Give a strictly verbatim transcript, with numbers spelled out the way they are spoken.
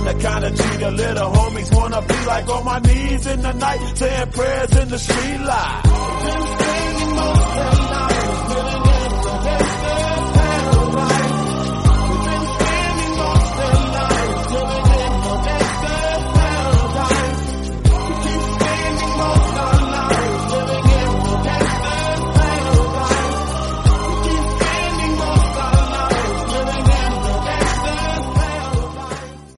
I'm the kind of G the little homies wanna be like, on my knees in the night, saying prayers in the street light.